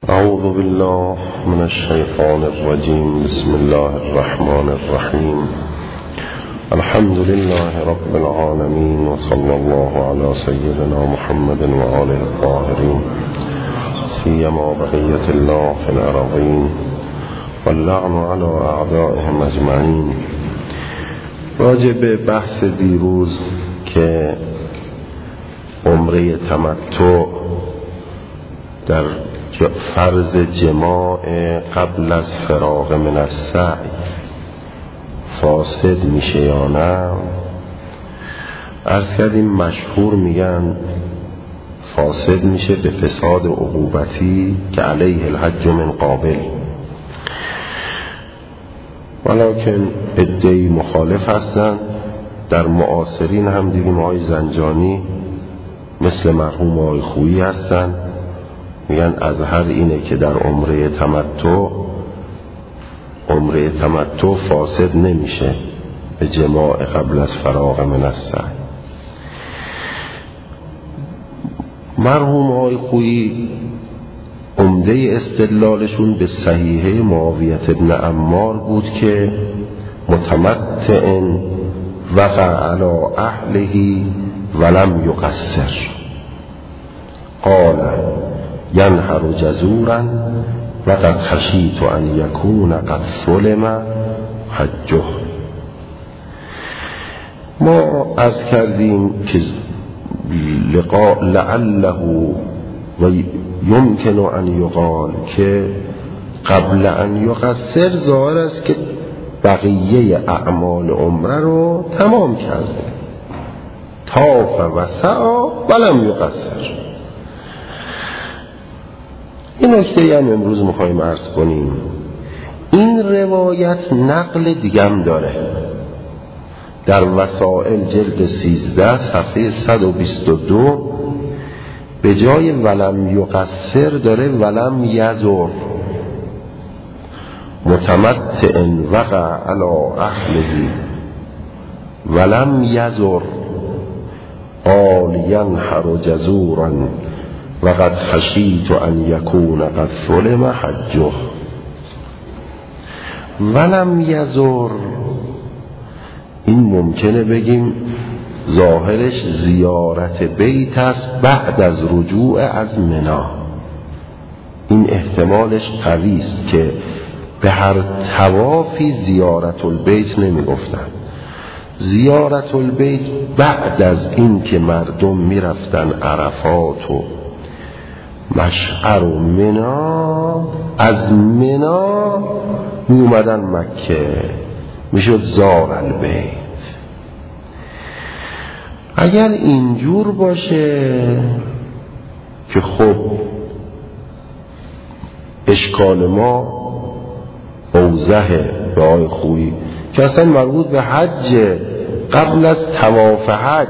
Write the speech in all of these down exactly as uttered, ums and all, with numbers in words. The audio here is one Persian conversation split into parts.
أعوذ بالله من الشيطان الرجيم. بسم الله الرحمن الرحيم. الحمد لله رب العالمين، وصلى الله على سيدنا محمد وآله الطاهرين، سيما بقية الله في الأرضين، واللعن على أعدائهم أجمعين. راجع به بحث دیروز که عمره تمتع در فرض جماع قبل از فراغ من السعی فاسد میشه یا نه. عرض کردیم مشهور میگن فاسد میشه به فساد عقوبتی که علیه الحج من قابل، ولکن عده‌ای مخالف هستن. در معاصرین هم دیدیم آقای زنجانی مثل مرحوم آقای خویی هستن، میگن اظهر اینه که در عمره تمتع عمره تمتع فاسد نمیشه به جماع قبل از فراغ من السعی. مرحوم آقای خویی عمده استدلالشون به صحیحه معاویه بن عمار بود که متمتع وقع علی اهله ولم یقصر، قال ینحر جزورا وقد خشیت ان یکون قد سلم حجه. ما عرض کردیم که لقاء لعله و یمکن ان یقال که قبل ان یقصر ظاهر است که بقیه اعمال عمره رو تمام کرده، طاف و سعی ولم یقصر. این نکته هم امروز میخوایم عرض کنیم. این روایت نقل دیگم داره در وسائل جلد سیزده صفحه صد و بیست و دو، به جای ولم یقصر داره ولم یزر، متمتع وقع علی اهله ولم یزر، قال ینحر جزورا وقد خشیت ان یکون قد سلم حجه. ولم یزر این ممکنه بگیم ظاهرش زیارت بیت است بعد از رجوع از منا. این احتمالش قوی است که به هر طوافی زیارت البیت نمی گفتن. زیارت البیت بعد از این که مردم می رفتن عرفات و مشعر و منا، از منا می اومدن مکه، می شد زار البیت. اگر اینجور باشه که خب اشکال ما اوضحه به آقای خویی که اصلا مربوط به حج قبل از طواف حج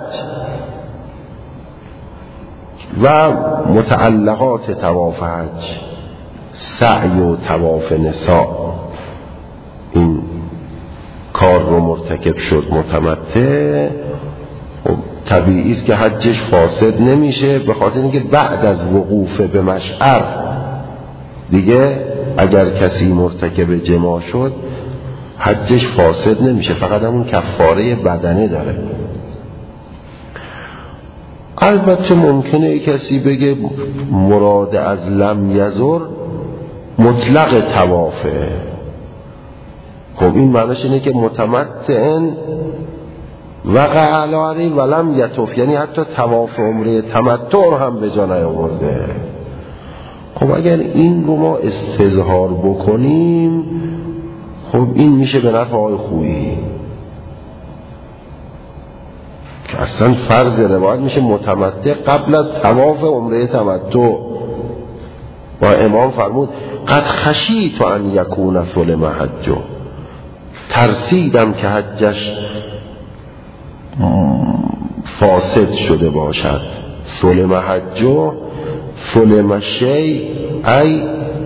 و متعلقات طواف حج، سعی و طواف نساء، این کار رو مرتکب شد متمتع، طبیعی است که حجش فاسد نمیشه، به خاطر اینکه بعد از وقوف به مشعر دیگه اگر کسی مرتکب جماع شد حجش فاسد نمیشه، فقط همون کفاره بدنه داره. البته ممکنه کسی بگه مراد از لم یزر مطلق طوافه. خب این معنیش اینه که متمتع وقع علی ولم یطف، یعنی حتی طواف عمره تمتع رو هم به جا نیاورده. خب اگر این رو ما استظهار بکنیم خب این میشه به نفع آقای خویی که اصلا فرض روایت میشه متمتع قبل از طواف عمره تمتع. و امام فرمود قد خشیت ان یکون سلم حجه، ترسیدم که حجش فاسد شده باشد. سلم حجه، سلم شی ای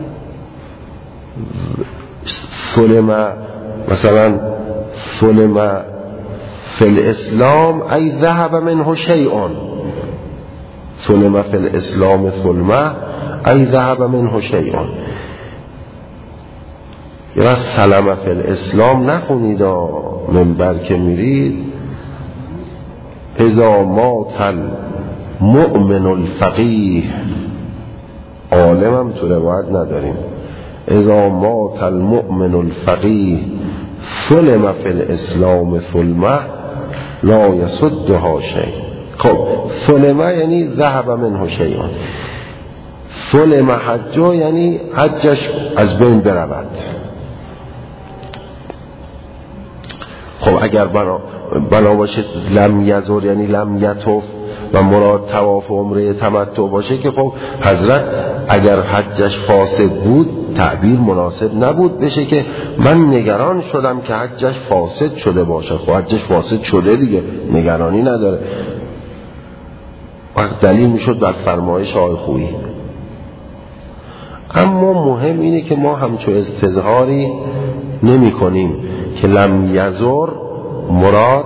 سلم، مثلا سلم فی الاسلام ای ذهب منه شیء، سلم فی الاسلام سلمه ای ذهب منه شیء. یا سلم فی الاسلام نخونید منبر که میرید، اذا مات المؤمن الفقیه، عالمم تو روایت نداریم، اذا مات المؤمن الفقیه ثلم فی الاسلام ثلمه لا یسدها شیء. خب ثلمه یعنی ذهب منه شیء، ثلم حجه یعنی حجش از بین برود. خب اگر بنا, بنا باشه لم یزور یعنی لم یطف و مراد طواف عمره تمتع باشه که خب حضرت اگر حجش فاسد بود تعبیر مناسب نبود بشه که من نگران شدم که حجش فاسد شده باشه. خب حجش فاسد شده دیگه، نگرانی نداره. وقت دلیل میشد بر فرمایش آقای خویی. اما مهم اینه که ما همچو استظهاری نمی کنیم که لم یزور مراد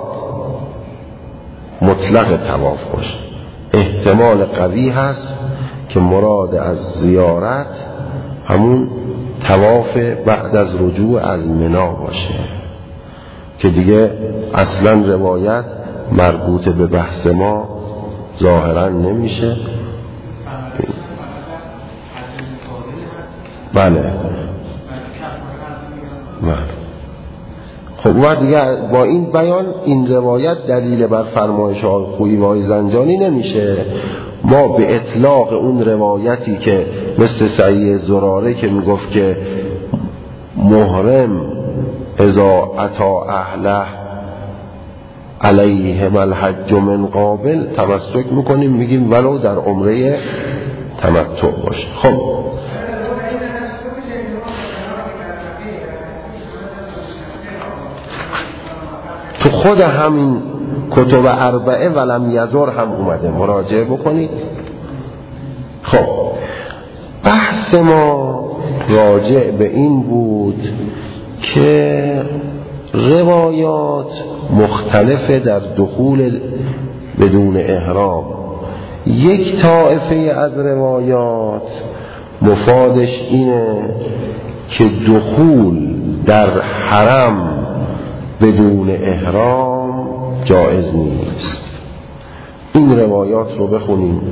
مطلق طواف باشه. احتمال قوی هست که مراد از زیارت همون طواف بعد از رجوع از منا باشه که دیگه اصلا روایت مربوط به بحث ما ظاهرا نمیشه. بله بله. خب و دیگه با این بیان این روایت دلیل بر فرمایش آقای خویی و آقای زنجانی نمیشه. ما به اطلاق اون روایتی که مثل صحیح زراره که میگفت که محرم اذا اتا اهله علیهم الحج من قابل تمسک میکنیم، میگیم ولو در عمره تمتع باشه. خب تو خود همین کتب اربعه ولم یزور هم اومده، مراجعه بکنید. خب بحث ما راجع به این بود که روایات مختلفه در دخول بدون احرام. یک طایفه از روایات مفادش اینه که دخول در حرم بدون احرام جایز نیست. این روایات رو بخونیم.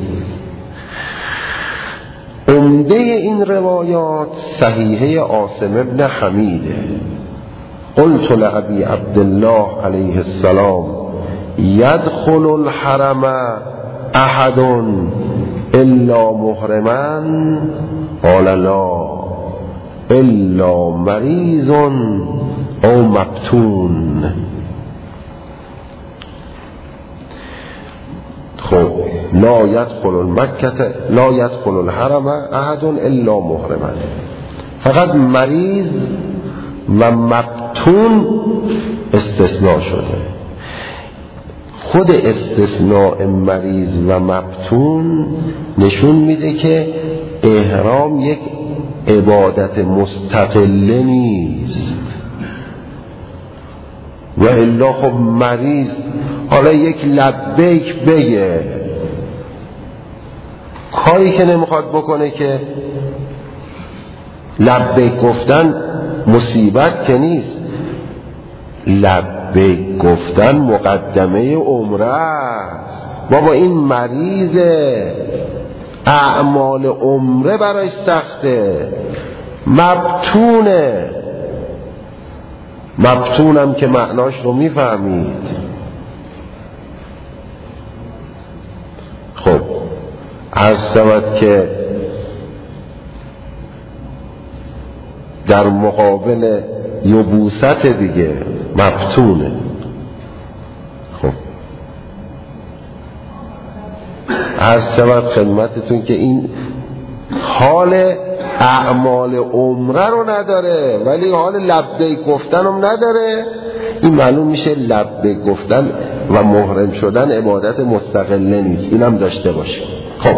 عمده این روایات صحیحه عاصم ابن حمیده. قلت لأبی عبدالله علیه السلام یدخل الحرم احد الا محرما قال لا الا مریض او مبتون. خب لا يدخل المکه لا يدخل الحرم احد الا محرما، فقط مریض و مبتون استثناء شده. خود استثناء مریض و مبتون نشون میده که احرام یک عبادت مستقله نیست. و الا خب مریض حالا یک لبیک بگه، کاری که نمیخواد بکنه که لبیک گفتن مصیبت که نیست. لبیک گفتن مقدمه عمره است. بابا این مریضه، اعمال عمره برای سخته، مبتونه. مبتونم که معناش رو میفهمید. خب عرض شود که در مقابل یبوست دیگه مبتونه. خب عرض شود خدمتتون که این حال اعمال عمره رو نداره ولی حال لبیک گفتن هم نداره. این معلوم میشه لبیک گفتن و محرم شدن عبادت مستقله نیست. اینم داشته باشید. خب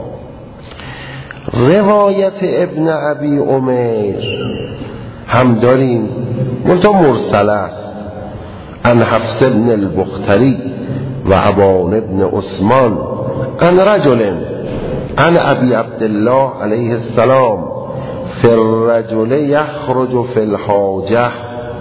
روایت ابن ابی عمیر هم داریم، منتها مرسل است. عن حفص بن البختری و ابان ابن عثمان عن رجل عن ابی عبدالله علیه السلام فی الرجل یخرج فی الحاجه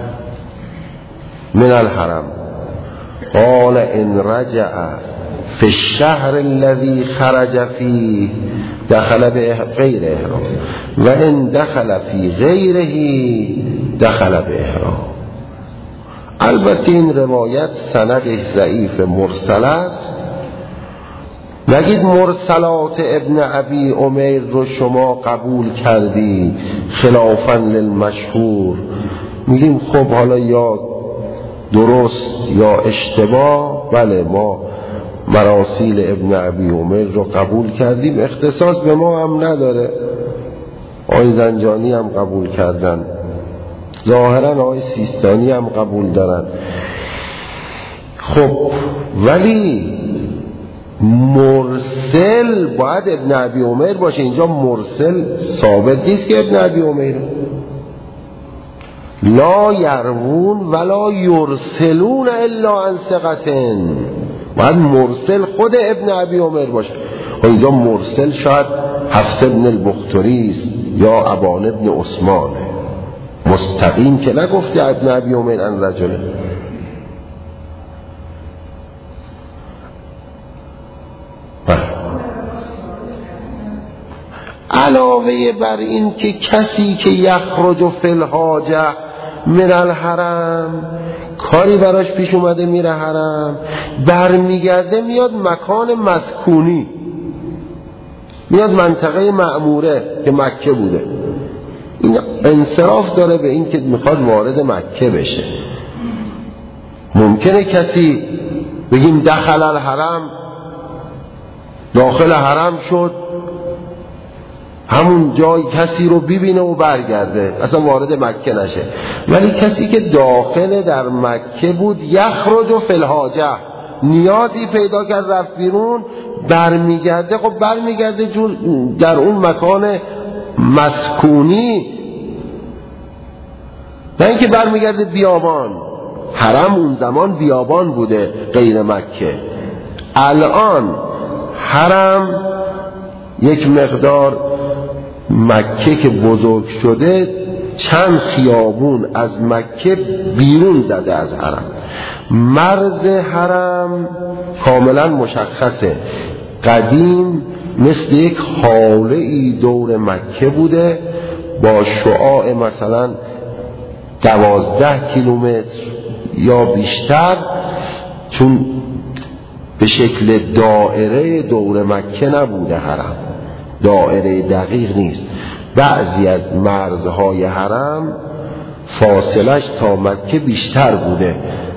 من الحرم قال ان رجع فی الشهر الذي خرج فيه دخل بغیر احرام و ان دخل فی غیره دخل به احرام. البته این روایت سندش ضعیف مرسل است. نگید مرسلات ابن ابی عمیر رو شما قبول کردی خلافاً للمشهور. میگیم خب حالا یا درست یا اشتباه. بله ما مراسیل ابن ابی عمیر رو قبول کردیم، اختصاص به ما هم نداره. آقای زنجانی هم قبول کردن، ظاهرا آقای سیستانی هم قبول دارن. خب ولی مرسل باید ابن ابی عمیر باشه. اینجا مرسل ثابت نیست که ابن ابی عمیر. لا یروون ولا یرسلون الا عن ثقة. باید مرسل خود ابن ابی عمیر باشه. اینجا مرسل شاید حفص ابن البختری است یا ابان ابن عثمانه. مستقیم که نگفته ابن ابی عمیر عن رجله. علاوه بر این که کسی که یخرج فی الحاجه من الحرم، کاری براش پیش اومده میره حرم، برمیگرده میاد مکان مسکونی، میاد منطقه معموره که مکه بوده، این انصراف داره به این که میخواد وارد مکه بشه. ممکنه کسی بگیم دخل الحرم، داخل حرم شد، همون جای کسی رو ببینه و برگرده، اصلا وارد مکه نشه. ولی کسی که داخل در مکه بود یخرج فی الحاجه، نیازی پیدا کرد رفت بیرون، برمیگرده. خب برمیگرده در اون مکان مسکونی، نه اینکه برمیگرده بیابان. حرم اون زمان بیابان بوده غیر مکه. الان حرم یک مقدار، مکه که بزرگ شده چند خیابون از مکه بیرون زده از حرم. مرز حرم کاملا مشخصه. قدیم مثل یک حاله ای دور مکه بوده با شعاع مثلا دوازده کیلومتر یا بیشتر، چون به شکل دائره دور مکه نبوده حرم، دائره دقیق نیست. بعضی از مرزهای حرم فاصلش تا مکه بیشتر بوده،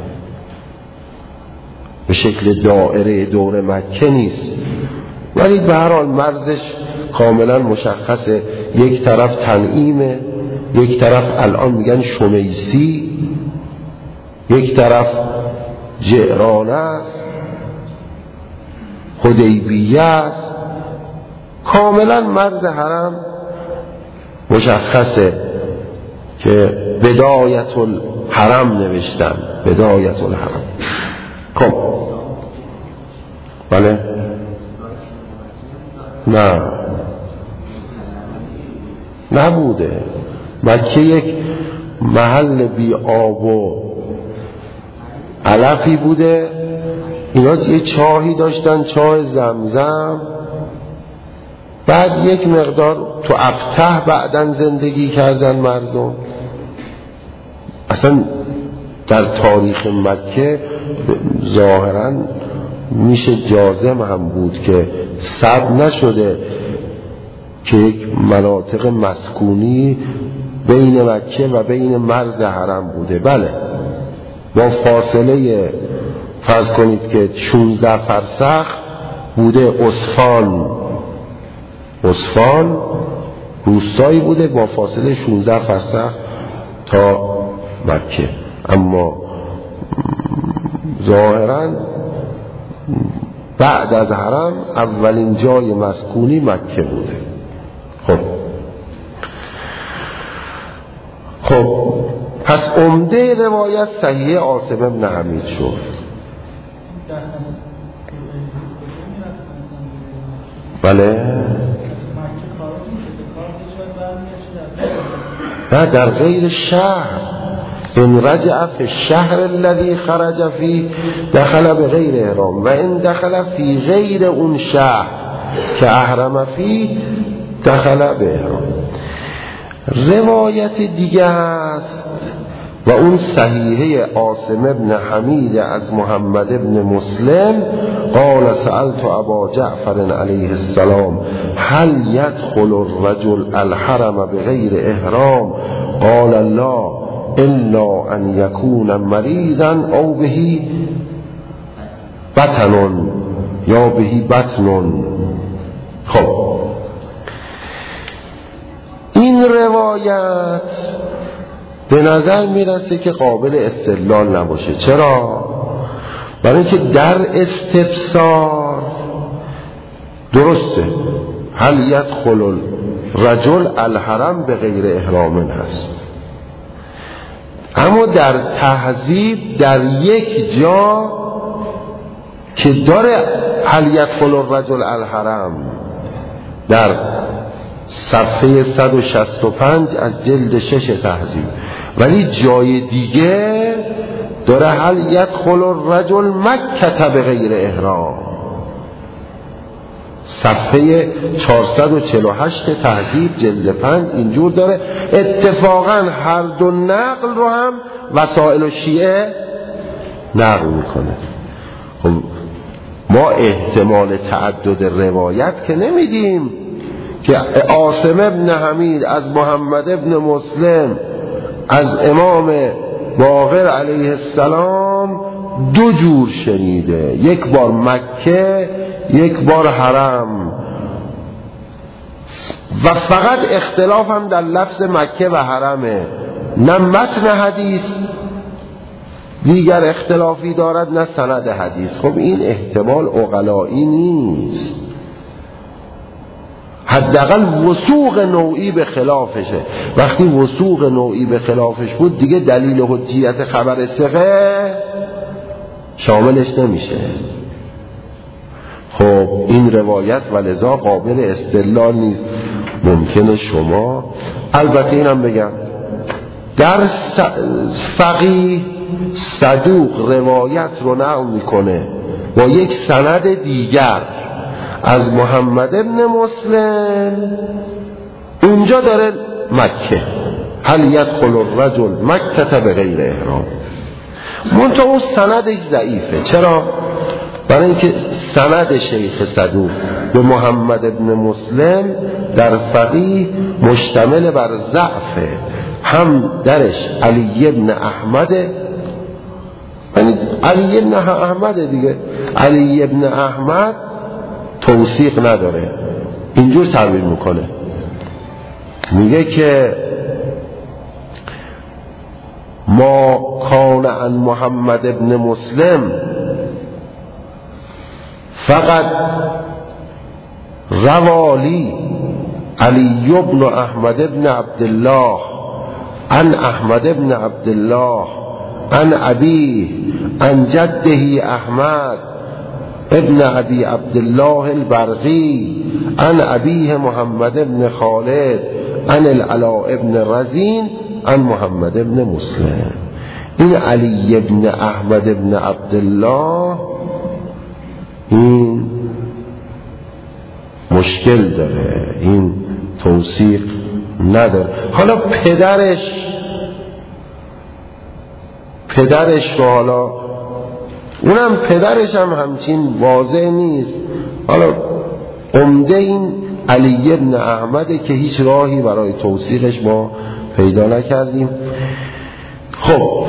به شکل دائره دور مکه نیست، ولی به هر حال مرزش کاملا مشخصه. یک طرف تنعیمه، یک طرف الان میگن شمیسی، یک طرف جعرانه است، حدیبیه است. کاملا مرز حرم مشخصه که بدایت الحرم نوشتن، بدایت الحرم. خب بله، نه نبوده. مکه یک محل بی آب و علفی بوده. اینا یه چاهی داشتن، چاه زمزم. بعد یک مقدار تو ابته بعدن زندگی کردن مردم. اصلا در تاریخ مکه ظاهرا میشه جازم هم بود که ثبت نشده که یک مناطق مسکونی بین مکه و بین مرز حرم بوده. بله با فاصله فرض کنید که شانزده فرسخ بوده. اصفهان اصفهان روستایی بوده با فاصله شانزده فرسخ تا مکه، اما ظاهرا بعد از حرم اولین جای مسکونی مکه بوده. خب خب پس عمده روایت صحیح عاصم بن حمید شد. بله نه در غیر شهر، ان رجع فی الشهر الذي خرج فيه دخل بغیر احرام و ان دخل فی غیر اون شهر که احرم فيه دخل به احرام. روایت دیگه هست و اون صحیحه عاصم ابن حمید از محمد ابن مسلم قال سألت ابا جعفر علیه السلام هل يدخل الرجل الحرم بغیر احرام قال لا الا ان يكون مريضا او به بطن یا به بطن. خب این روایت به نظر میرسه که قابل استدلال نباشه. چرا؟ برای اینکه در استفسار درسته هل یدخل الرجل الحرم به غیر احرام هست، اما در تهذیب در یک جا که داره هل یدخل الرجل الحرم در صفحه صد و شصت و پنج از جلد شش تهذیب، ولی جای دیگه داره هل یدخل الرجل مکه بغیر احرام، صفحه چهارصد و چهل و هشت تهذیب جلد پنج اینجور داره. اتفاقا هر دو نقل رو هم وسائل و شیعه نقل میکنه. خب ما احتمال تعدد روایت که نمیدیم که عاصم ابن حمید از محمد ابن مسلم از امام باقر علیه السلام دو جور شنیده، یک بار مکه یک بار حرم، و فقط اختلاف هم در لفظ مکه و حرمه، نه متن حدیث دیگر اختلافی دارد نه سند حدیث. خب این احتمال عقلایی نیست، حداقل وثوق نوعی به خلافشه. وقتی وثوق نوعی به خلافش بود دیگه دلیل حجیت خبر ثقه شاملش نمیشه. خب این روایت ولذا قابل استدلال نیست. ممکنه شما، البته اینم بگم، در فقیه صدوق روایت رو نقل میکنه با یک سند دیگر از محمد ابن مسلم، اونجا داره مکه هل یدخل الرجل مکه بغیر احرام، منتها اون سندش ضعیفه. چرا؟ برای اینکه سند شیخ صدوق به محمد ابن مسلم در فقیه مشتمل بر ضعفه، هم درش علی ابن احمد، یعنی علی ابن احمد دیگه، علی ابن احمد توثیق نداره. اینجور تعبیر میکنه، میگه که ما کان عن محمد ابن مسلم فقط روالی علی ابن احمد ابن عبدالله عن احمد ابن عبدالله عن ابیه عن جده احمد ابن ابی عبدالله البرقی عن ابیه محمد ابن خالد عن العلاء ابن رزین عن محمد ابن مسلم. این علی ابن احمد ابن عبدالله این مشکل داره، این توثیق نداره. حالا پدرش پدرش رو حالا اونم پدرش هم همچین واضح نیست. حالا عمده این علی ابن احمده که هیچ راهی برای توثیقش ما پیدا نکردیم. خب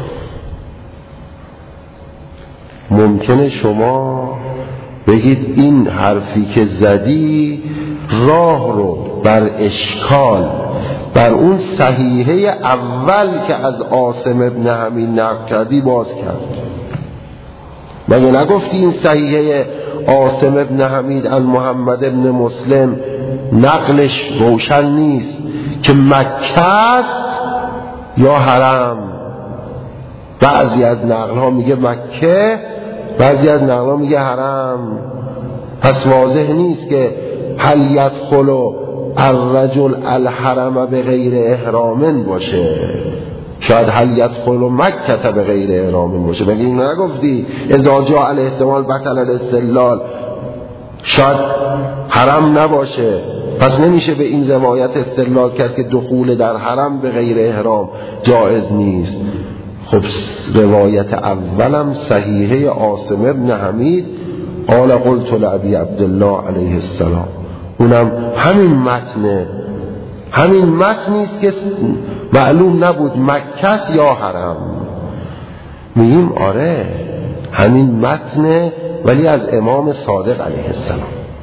ممکنه شما بگید این حرفی که زدی راه رو بر اشکال بر اون صحیحه اول که از عاصم ابن حمید نقل کردی باز کرد. مگه نگفتی این صحیحه عاصم ابن حمید عن محمد ابن مسلم نقلش روشن نیست که مکه است یا حرم؟ بعضی از نقل ها میگه مکه، بعضی از نقل ها میگه حرم. پس واضح نیست که هل یدخل الرجل الحرم به غیر احرام باشه، شاید هل یدخل مکه به غیر احرام باشه. مگه این نگفتی اذا جاء الاحتمال بطل الاستدلال؟ شاید حرم نباشه، پس نمیشه به این روایت استدلال کرد که دخول در حرم به غیر احرام جایز نیست. خب روایت اولم صحیحه عاصم ابن حمید قال قلت لابی عبدالله علیه السلام، اونم همین متنه، همین متنیست که معلوم نبود مکه یا حرم. میگیم آره همین متنه، ولی از امام صادق علیه السلام.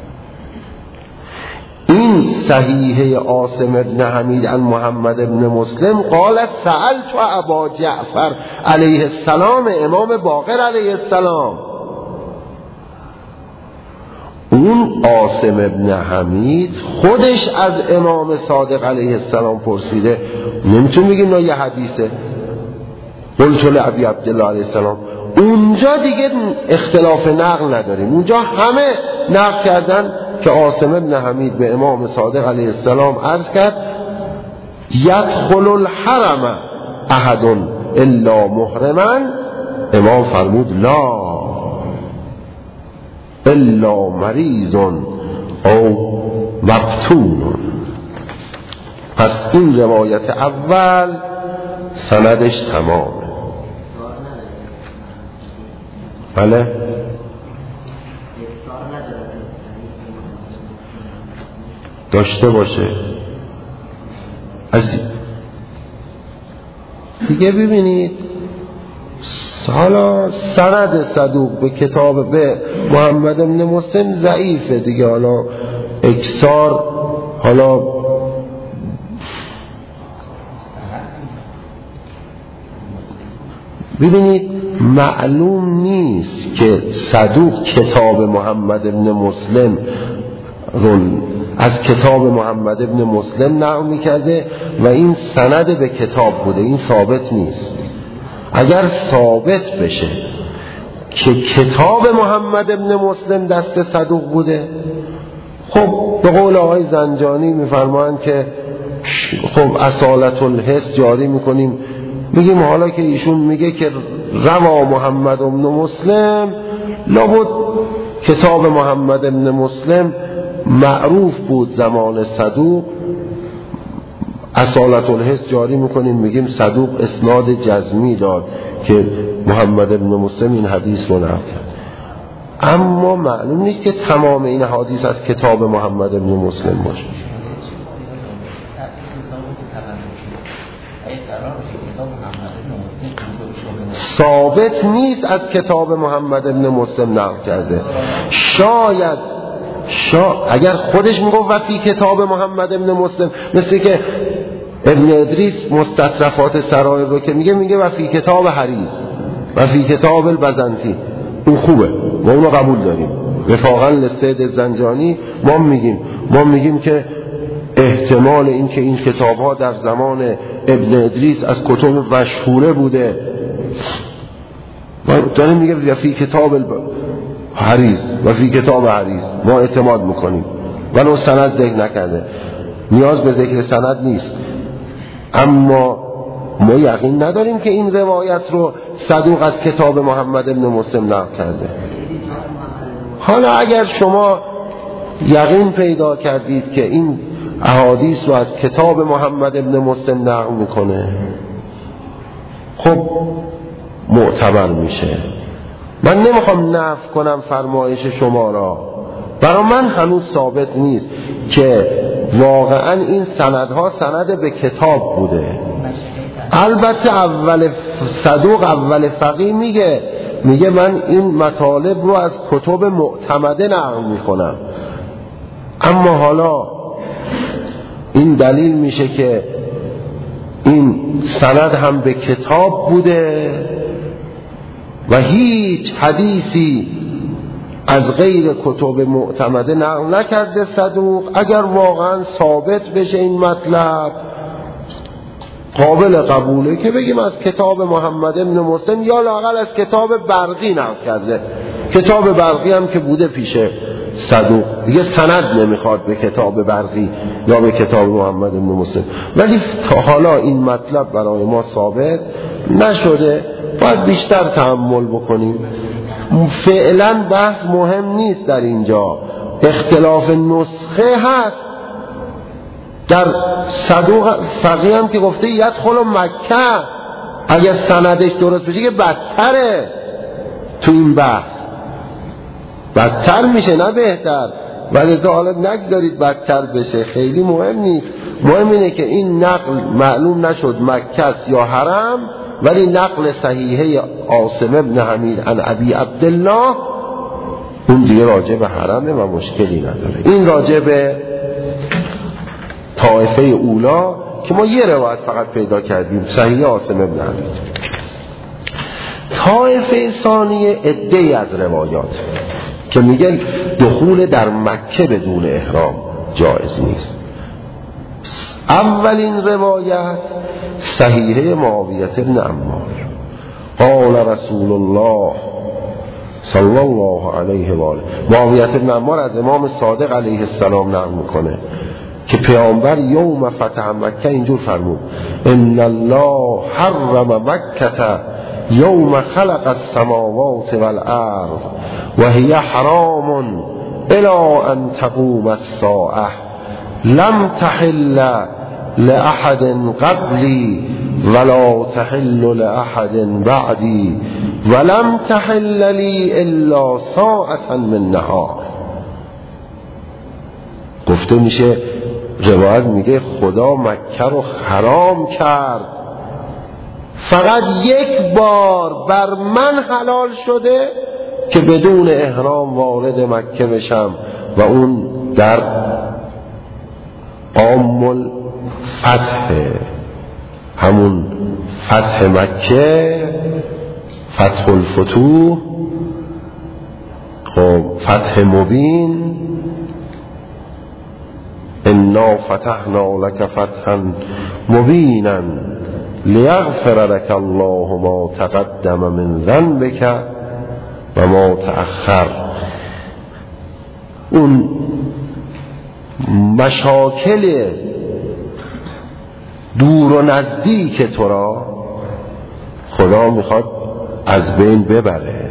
این صحیحه عاصم ابن حمید عن محمد ابن مسلم قال سألت ابا جعفر علیه السلام، امام باقر علیه السلام. اون عاصم ابن حمید خودش از امام صادق علیه السلام پرسیده، نمیتون بگیم نه یه حدیثه. قلت لابی عبدالله علیه السلام، اونجا دیگه اختلاف نقل نداریم، اونجا همه نقل کردن که عاصم ابن حمید به امام صادق علیه السلام عرض کرد یدخل الحرم احد الا محرما، امام فرمود لا الا مریض او مبتون. پس این روایت اول سندش تمامه. بله داشته باشه. از دیگه ببینید حالا سند صدوق به کتاب به محمد ابن مسلم ضعیفه دیگه، حالا اکثار حالا ببینید معلوم نیست که صدوق کتاب محمد ابن مسلم رو از کتاب محمد ابن مسلم نقل می‌کرده و این سند به کتاب بوده، این ثابت نیست. اگر ثابت بشه که کتاب محمد ابن مسلم دست صدوق بوده، خب به قول آقای زنجانی میفرمایند که خب اصالت الحس جاری میکنیم، میگیم حالا که ایشون میگه که روا محمد ابن مسلم، لابد کتاب محمد ابن مسلم معروف بود زمان صدوق، اصالت الحس جاری میکنیم، میگیم صدوق اسناد جزمی داد که محمد ابن مسلم این حدیث رو نقل کرد. اما معلوم نیست که تمام این حدیث از کتاب محمد ابن مسلم باشه. ثابت نیست از کتاب محمد ابن مسلم نقل کرده. شاید شا... اگر خودش میگفت و فی کتاب محمد ابن مسلم، مثل که ابن ادریس مستطرفات سرائر رو که میگه میگه و فی کتاب حریز و فی کتاب البزنطی، اون خوبه، ما اونو قبول داریم. وفاقا للسید زنجانی ما میگیم ما میگیم که احتمال این که این کتاب ها در زمان ابن ادریس از کتب مشهوره بوده، ما داریم میگه و فی کتاب حریز و فی کتاب حریز، ما اعتماد میکنیم ولو سند ذکر نکرده، نیاز به ذکر سند نیست. اما ما یقین نداریم که این روایت رو صدوق از کتاب محمد ابن مسلم نقل کرده. حالا اگر شما یقین پیدا کردید که این احادیث رو از کتاب محمد ابن مسلم نقل میکنه، خب معتبر میشه. من نمیخوام نفی کنم فرمایش شما را، برای من هنوز ثابت نیست که واقعا این سندها سند به کتاب بوده. البته اول صدوق اول فقیه میگه میگه من این مطالب رو از کتب معتمده نقل میکنم، اما حالا این دلیل میشه که این سند هم به کتاب بوده و هیچ حدیثی از غیر کتب معتمده نقل نکرده صدوق. اگر واقعا ثابت بشه این مطلب، قابل قبوله که بگیم از کتاب محمد ابن مسلم یا لااقل از کتاب برقی نقل کرده. کتاب برقی هم که بوده پیشه صدوق، دیگه سند نمیخواد به کتاب برقی یا به کتاب محمد بن مسلم. ولی تا حالا این مطلب برای ما ثابت نشده، باید بیشتر تأمل بکنیم. فعلا بحث مهم نیست در اینجا، اختلاف نسخه هست. در صدوق فقیه هم که گفته یدخل مکه، اگر سندش درست بشه که بدتره. تو این بحث بدتر میشه نه بهتر، ولی تا حالا نگذارید بدتر بشه، خیلی مهم نیست. مهم اینه که این نقل معلوم نشد مکه است یا حرم، ولی نقل صحیحه عاصم ابن حمید عن ابی عبدالله اون دیگه راجع به حرمه و مشکلی نداره. این راجع به طائفه اولا که ما یه روایت فقط پیدا کردیم، صحیح عاصم ابن حمید. طائفه ثانیه عده‌ای از روایات که میگن دخول در مکه بدون احرام جایز نیست. اولین روایت صحیحه معاویه بن عمار، قال رسول الله صلی الله علیه و آله. معاویه بن عمار از امام صادق علیه السلام نقل میکنه که پیامبر یوم فتح مکه اینجور فرمود: ان الله حرم مکه یوم خلق السماوات والارض و هی حرام الی ان تقوم الساعه لم تحل لأحد قبلی ولا تحل لأحد بعدی ولم تحل لی الا ساعة من نهار. گفته میشه، روایت میگه خدا مکه رو حرام کرد، فقط یک بار بر من حلال شده که بدون احرام وارد مکه بشم و اون در عام الفتح، همون فتح مکه، فتح الفتوح، خب فتح مبین، انا فتحنا لك فتحا مبینا لیغفر لك الله ما تقدم من ذنبك و ما تأخر. اون مشاکل دور و نزدیک تو را خدا میخواد از بین ببره.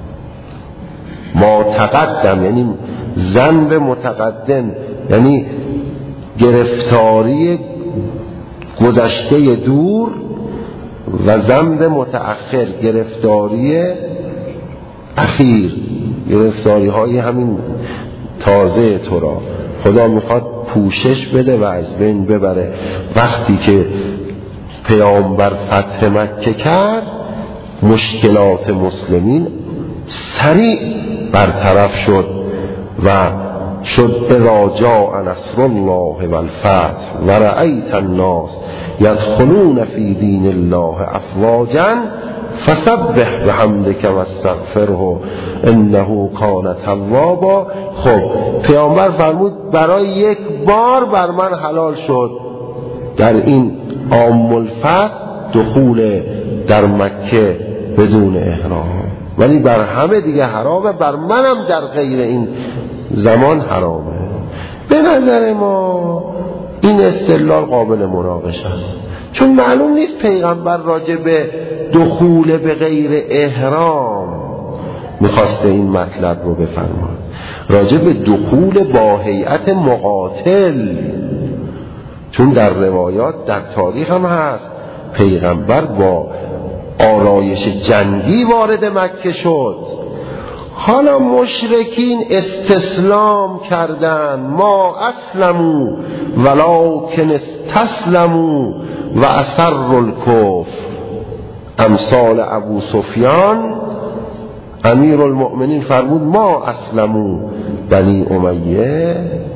ما تقدم یعنی ذنب متقدم، یعنی گرفتاری گذشته دور، و ذنب متأخر گرفتاری اخیر، گرفتاری های همین تازه تو را خدا میخواد پوشش بده و از بین ببره. وقتی که پیامبر فتح مکه کرد، مشکلات مسلمین سریع برطرف شد و شد اذا جاء نصر الله والفتح و رأیت الناس یدخلون فی دین الله افواجا فسبح بحمدک واستغفره انه کان توابا. خب پیامبر فرمود برای یک بار بر من حلال شد در این عام الفتح دخول در مکه بدون احرام، ولی بر همه دیگه حرامه، بر منم در غیر این زمان حرامه. به نظر ما این استدلال قابل مناقشه است، چون معلوم نیست پیغمبر راجع به دخول به غیر احرام میخواسته این مطلب رو بفرماد، راجع به دخول با هیئت مقاتل، چون در روایات در تاریخ هم هست پیغمبر با آرایش جنگی وارد مکه شد. حالا مشرکین استسلام کردن، ما اسلموا ولکن استسلموا و اصر الکفر. امثال ابو سفیان امیر المؤمنین فرمود ما اسلموا، بنی امیه،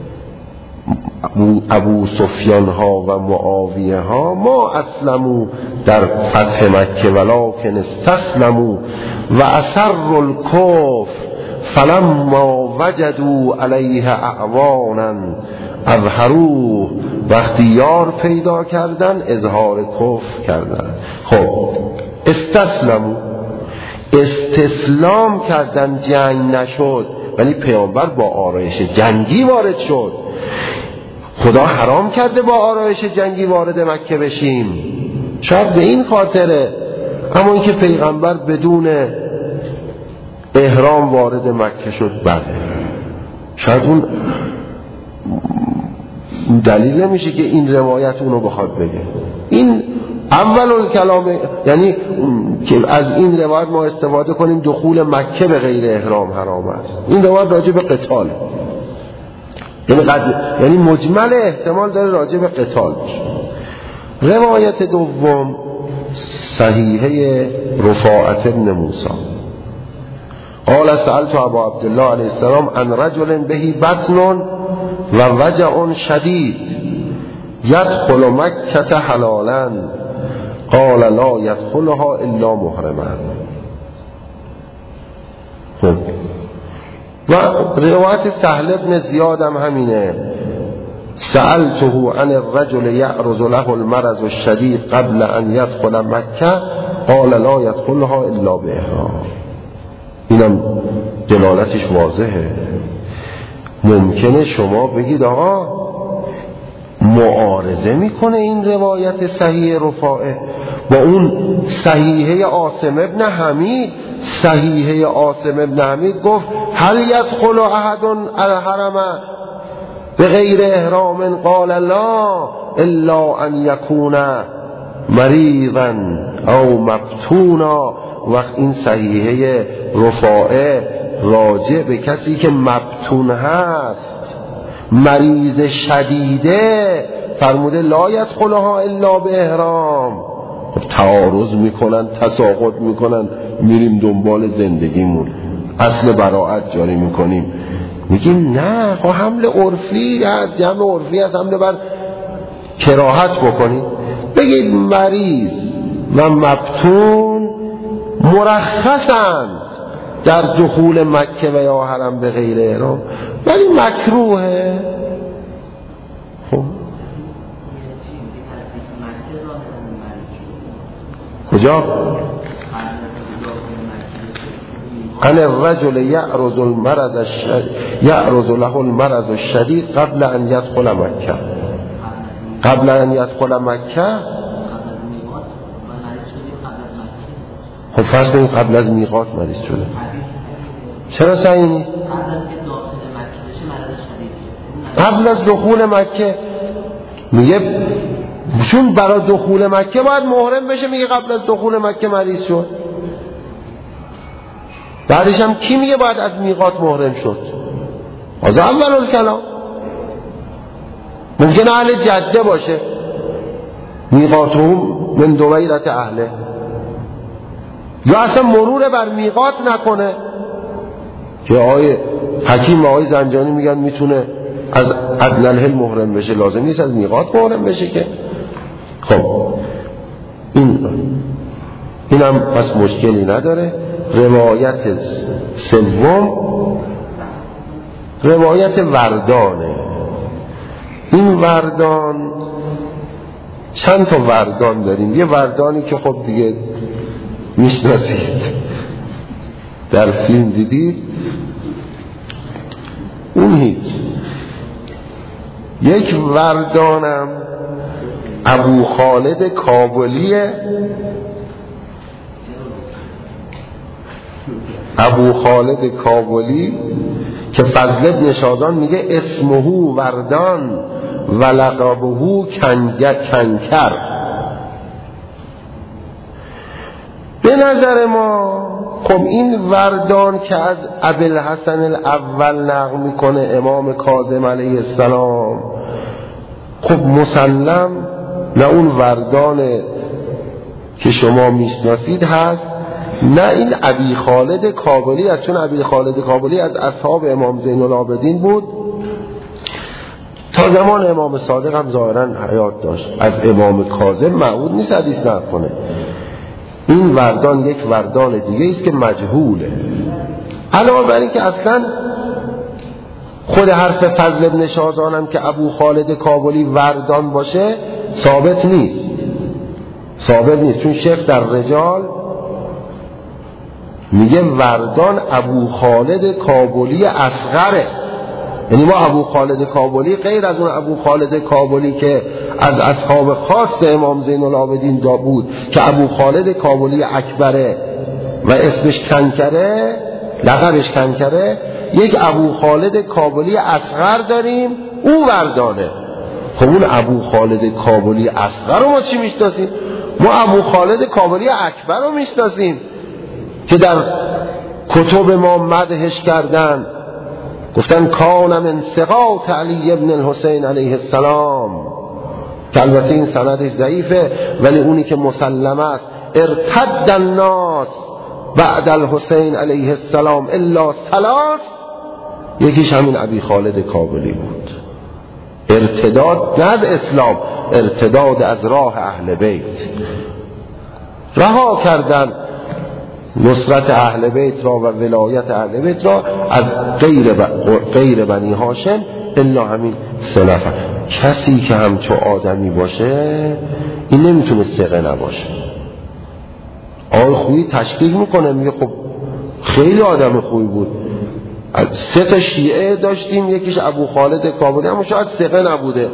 ابو سفیان ها و معاویه ها ما اسلموا در فتح مکه ولکن استسلموا و اصر الکفر فلما وجدوا علیه اعوانا اظهروه. وقتی یار پیدا کردن اظهار کفر کردن. خب استسلموا، استسلام کردن، جنگ نشد، ولی پیامبر با آرایش جنگی وارد شد. خدا حرام کرده با آرایش جنگی وارد مکه بشیم، شاید به این خاطره. اما اینکه پیغمبر بدون احرام وارد مکه شد بله، شاید اون دلیل نمیشه که این روایت اونو بخواد بگه. این اول کلام، یعنی که از این روایت ما استفاده کنیم دخول مکه به غیر احرام حرام است. این روایت راجع به قتال، یعنی قد... یعنی مجمل احتمال داره راجع به قتال باشه. روایت دوم صحیحه رفاعة بن موسی قال سألت ابا عبدالله علیه السلام عن رجل بهی بطن و وجع شدید یدخل مکة حلالا قال لا يدخلها الا محرما. خب و روایت سهل بن زیاد هم همینه، سألته عن الرجل يعرض له المرض الشديد قبل ان يدخل مکه قال لا يدخلها الا باحرام. اینم دلالتش واضحه. ممکنه شما بگید آقا معارضه میکنه این روایت صحیح رفاعه با اون صحیحه عاصم ابن حمید. صحیحه عاصم ابن حمید گفت هل يدخل احد الحرم بغیر احرام قال لا الا ان يكون مریضا او مبتونا. وقت این صحیحه رفاعه راجع به کسی که مبتون هست، مریض شدیده، فرموده لا يدخلها الا به احرام. تعارض میکنن، تساقط میکنن، میریم دنبال زندگیمون، اصل براءت جاری میکنیم، میگیم نه خب حمل عرفی هست، جمع عرفی هست، حمل بر کراهت بکنید. بگید مریض و مبتون مرخصند در دخول مکه و یا حرم به غیر احرام، ولی مکروهه. خب کجا؟ عن الرجل يعرض المرض الشديد يعرض له المرض الشديد قبل ان يدخل مکه. قبل ان يدخل مکه خب فرض کنید قبل از میقات مریض شده، چرا صحیح نیست؟ قبل از دخول مکه میگه چون برای دخول مکه باید محرم بشه، میگه قبل از دخول مکه مریض شد. بعدش هم کی میگه باید از میقات محرم شد؟ از اول الکلام. ممکنه اهل جده باشه، میقاتهم من دویرت اهله، یا اصلا مرور بر میقات نکنه که آقای حکیم و آقای زنجانی میگن میتونه از ادنی الحل محرم بشه، لازم نیست از میقات محرم بشه که. خب این اینم پس مشکلی نداره. روایت سوم روایت وردانه. این وردان چند تا وردان داریم. یه وردانی که خب دیگه میشناسید، در فیلم دیدید، اون هیچ. یک وردانم ابو خالد کابلیه. ابو خالد کابلی که فضل ابن شازان میگه اسمه وردان و لقبه کنکر. به نظر ما خب این وردان که از ابوالحسن الاول نقل میکنه امام کاظم علیه السلام، خب مسلم نه اون وردان که شما میشناسید هست، نه این ابی خالد کابلی است، چون ابی خالد کابلی از اصحاب امام زین العابدین بود، تا زمان امام صادق هم ظاهرا حیات داشت. از امام کاظم معهود نیست حدیث نقل کنه. این وردان یک وردان دیگه است که مجهوله. علاوه بر این که اصلا خود حرف فضل ابن شازان هم که ابو خالد کابلی وردان باشه ثابت نیست، ثابت نیست، چون شیخ در رجال میگه وردان ابو خالد کابلی اصغره. یعنی ما ابو خالد کابلی غیر از اون ابو خالد کابلی که از اصحاب خاص امام زین العابدین دا بود که ابو خالد کابلی اکبره و اسمش کنکره، لقبش کنکره، یک ابو خالد کابلی اصغر داریم، او وردانه. خب اون ابو خالد کابلی اصغر رو ما چی میشناسیم؟ ما ابو خالد کابلی اکبر رو میشناسیم که در کتب ما مدحش کردن، گفتن کان من ثقات علی ابن الحسین علیه السلام، که البته این سندش ضعیفه ولی اونی که مسلم است، ارتد الناس بعد الحسین علیه السلام الا ثلاث، یکیش همین ابی خالد کابلی بود. ارتداد نه از اسلام، ارتداد از راه اهل بیت، رها کردن نصرت اهل بیت را و ولایت اهل بیت را از غیر, ب... غیر بنی هاشم الا همین سه نفر. کسی که همچو آدمی باشه این نمیتونه ثقه نباشه. آقای خویی تشکیک میکنه، میگه خب خیلی آدم خوبی بود، سه تا شیعه داشتیم، یکیش ابو خالد کابلی، اما شاید ثقه نبوده.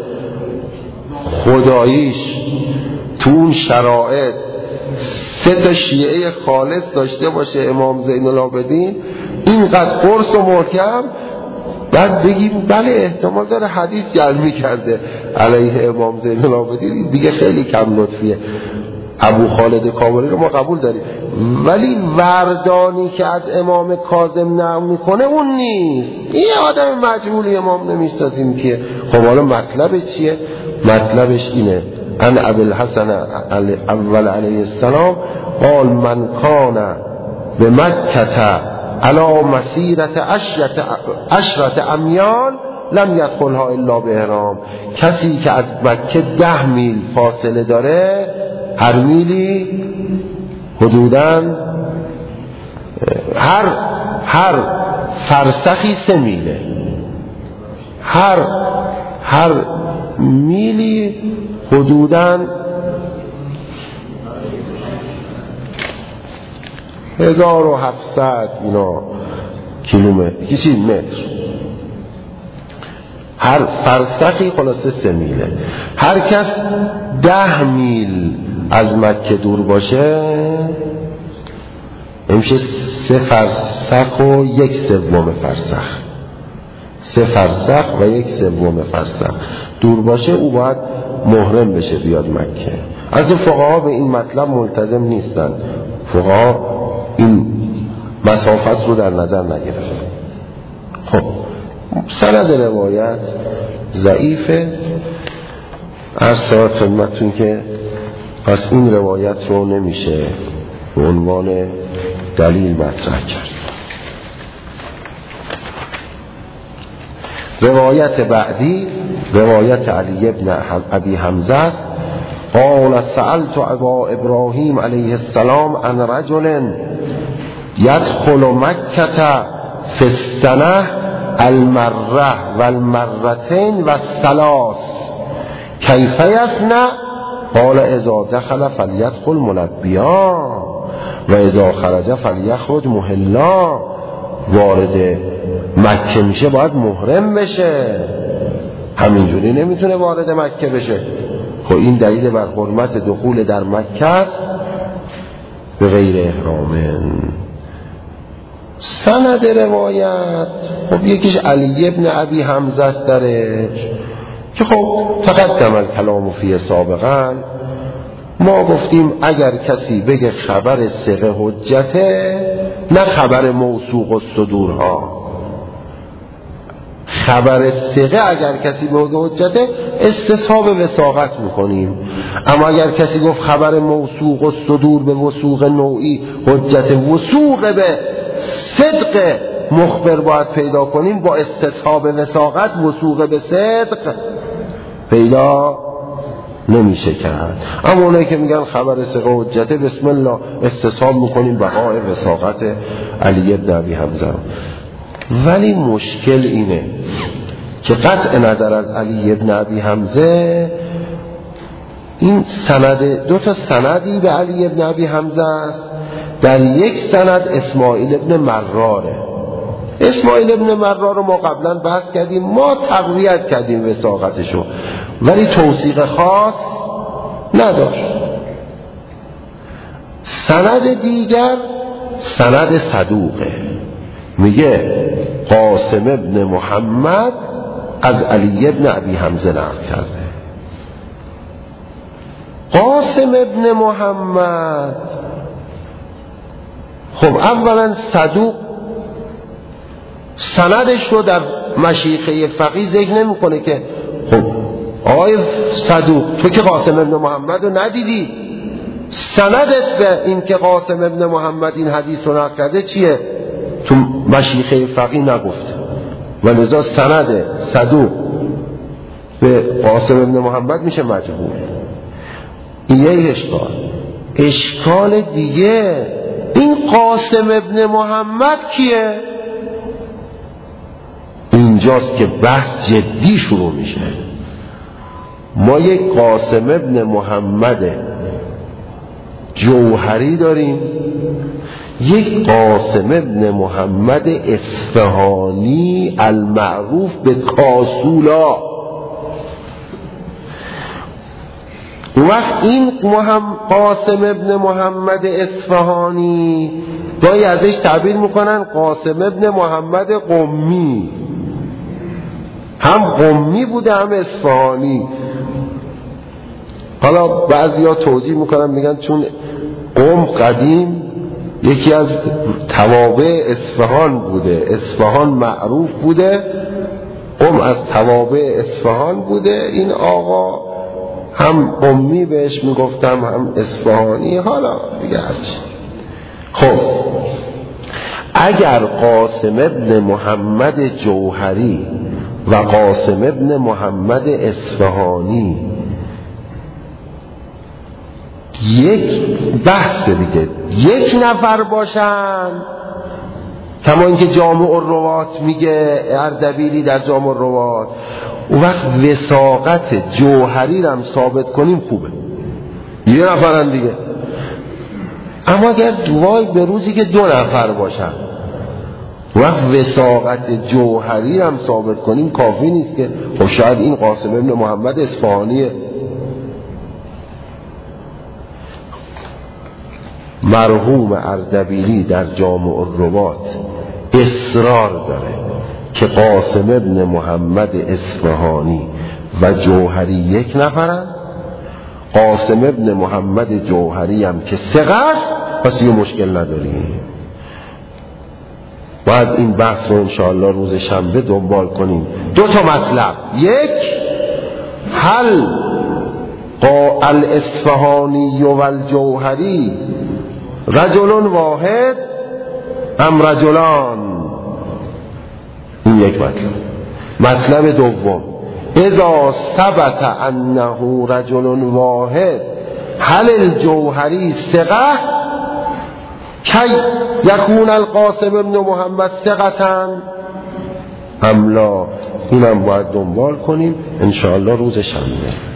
خداییش تو اون شرایط سه تا شیعه خالص داشته باشه امام زین العابدین، اینقدر قرص و محکم، بعد بگیم بله احتمال داره حدیث جلمی کرده علیه امام زین العابدین، دیگه خیلی کم لطفیه. ابو خالد کابلی رو ما قبول داریم، ولی وردانی که از امام کاظم نقل میکنه اون نیست. این آدم مجهولی امام نمیشناسیم که. خب حالا مطلبش چیه؟ مطلبش اینه: ان ابو الحسن اول علیه السلام قال من کان به مکه علی مسیرت عشرت امیال لم یدخلها الا به احرام. کسی که از مکه ده میل فاصله داره، هر میلی حدوداً هر هر فرسخی سه میله، هر هر میلی حدوداً هزار و هفتصد اینا کیلومتر، کسی متر، هر فرسخی خلاصه سه میله. هر کس ده میل از مکه دور باشه میشه سه فرسخ و یک سوم فرسخ، سه فرسخ و یک سوم فرسخ دور باشه، او باید محرم بشه بیاد مکه. از فقها به این مطلب ملتزم نیستن، فقها این مسافت رو در نظر نگرفتن. خب سند روایت ضعیفه، عرض شود خدمتتون که پس این روایت رو نمیشه به عنوان دلیل مطرح کرد. روایت بعدی روایت علی ابن ابی حمزه است. قال سألت ابا ابراهیم علیه السلام عن رجل يدخل مکة في السنة المره والمرتين والثلاث كيف يصنع؟ قال اذا دخل فليدخل ملبیا و اذا خرج فلیخرج محلا. وارد مکه میشه باید محرم بشه، همینجوری نمیتونه وارد مکه بشه. خب این دلیل بر حرمت دخول در مکه است به غیر احرام. سند روایت خب یکیش علی ابن ابی حمزه است درش که خب تقدم الکلام فیه سابقا. ما گفتیم اگر کسی بگه خبر ثقه حجته، نه خبر موثوق الصدورها. خبر ثقه اگر کسی بگه حجته استصحاب وثاقت میکنیم، اما اگر کسی گفت خبر موثوق الصدور به وثوق نوعی حجت، وثوق به صدق مخبر باید پیدا کنیم، با استصحاب وثاقت وثوق به صدق پیدا نمیشه کرد. اما اونایی که میگن خبر ثقه حجته، بسم الله استصحاب میکنیم بقای وثاقت علی ابن ابی حمزه. ولی مشکل اینه که قطع نظر از علی ابن ابی حمزه، این سند دو تا سندی به علی ابن ابی حمزه است در یک سند اسماعیل ابن مراره. اسماعیل ابن مرار رو ما قبلا بحث کردیم، ما تقویت کردیم وثاقتشو، ولی توثیق خاص نداشت. سند دیگر سند صدوقه، میگه قاسم ابن محمد از علی ابن ابی حمزه نقل کرده. قاسم ابن محمد خب اولا صدوق سندش رو در مشیخه فقیه ذکر نمیکنه که خب آقای صدوق تو که قاسم ابن محمد رو ندیدی، سندت به این که قاسم ابن محمد این حدیث رو نقل کرده چیه؟ تو مشیخه فقیه نگفته و لذا سند صدوق به قاسم ابن محمد میشه مجهول. این یه اشکال. اشکال دیگه این قاسم ابن محمد کیه؟ اینجاست که بحث جدی شروع میشه. ما یک قاسم ابن محمد جوهری داریم، یک قاسم ابن محمد اصفهانی المعروف به کاسولا. وقت این محمد قاسم ابن محمد اصفهانی گاهی ازش تعبیر میکنن قاسم ابن محمد قمی، هم قمی بوده هم اصفهانی. حالا بعضیا توجیه میکنن میگن چون قم قدیم یکی از توابع اصفهان بوده، اصفهان معروف بوده، قم از توابع اصفهان بوده، این آقا هم قمی بهش میگفتم هم اصفهانی. حالا دیگه هرچی. خب اگر قاسم ابن محمد جوهری و قاسم ابن محمد اصفهانی یک بحث دیگه یک نفر باشن، کما اینکه جامع الروات میگه اردبیلی در جامع الروات، اون وقت وثاقت جوهری رو هم ثابت کنیم خوبه، یه نفرن دیگه. اما اگر دوای به روزی که دو نفر باشن وقت وثاقت جوهری رو هم ثابت کنیم کافی نیست که خب شاید این قاسم ابن محمد اصفهانیه. مرحوم اردبیلی در جامع الروات اصرار داره که قاسم ابن محمد اصفهانی و جوهری یک نفرن، قاسم ابن محمد جوهری هم که ثقه است، پس یه مشکل نداریم. باید این بحث رو انشاءالله روز شنبه دنبال کنیم. دو تا مطلب، یک هل قا الاصفهانی و الجوهری رجل واحد ام رجلان، این یک مطلب. مطلب دوم اذا ثبت انه رجل واحد هل الجوهری ثقه کی یکون القاسم ابن محمد ثقة ام لا، اینم باید دنبال کنیم انشاءالله روز شنبه.